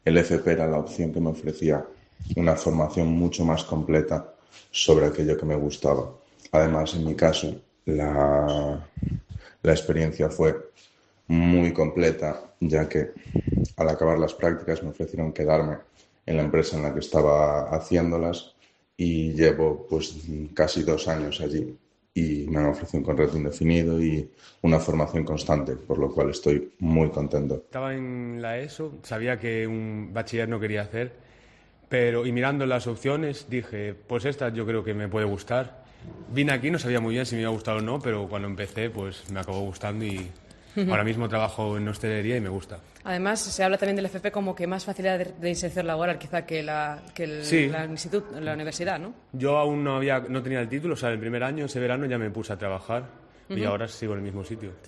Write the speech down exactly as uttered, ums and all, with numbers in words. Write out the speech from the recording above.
el F P era la opción que me ofrecía una formación mucho más completa sobre aquello que me gustaba. Además, en mi caso, la, la experiencia fue muy completa, ya que al acabar las prácticas me ofrecieron quedarme en la empresa en la que estaba haciéndolas y llevo pues casi dos años allí y me han ofrecido un contrato indefinido y una formación constante, por lo cual estoy muy contento. Estaba en la ESO, sabía que un bachiller no quería hacer, pero y mirando las opciones dije, pues esta yo creo que me puede gustar. Vine aquí, no sabía muy bien si me iba a gustar o no, pero cuando empecé pues me acabó gustando y ahora mismo trabajo en hostelería y me gusta. Además, se habla también del F P como que más facilidad de, de inserción laboral quizá que la, que el, Sí, la, instituto, la universidad, ¿no? yo aún no había, no tenía el título, o sea, el primer año, ese verano ya me puse a trabajar y ahora sigo en el mismo sitio.